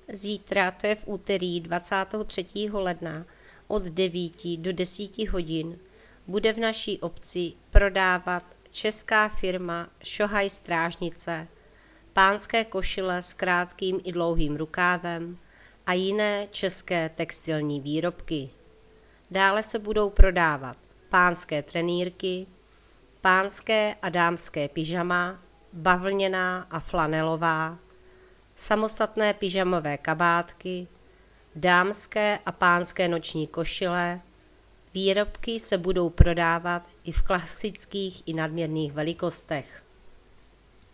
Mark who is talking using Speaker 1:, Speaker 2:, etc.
Speaker 1: Zítra, to je v úterý 23. ledna od 9 do 10 hodin, bude v naší obci prodávat česká firma Šohaj Strážnice pánské košile s krátkým i dlouhým rukávem a jiné české textilní výrobky. Dále se budou prodávat pánské trenýrky, pánské a dámské pyžama, bavlněná a flanelová, samostatné pyžamové kabátky, dámské a pánské noční košile. Výrobky se budou prodávat i v klasických i nadměrných velikostech.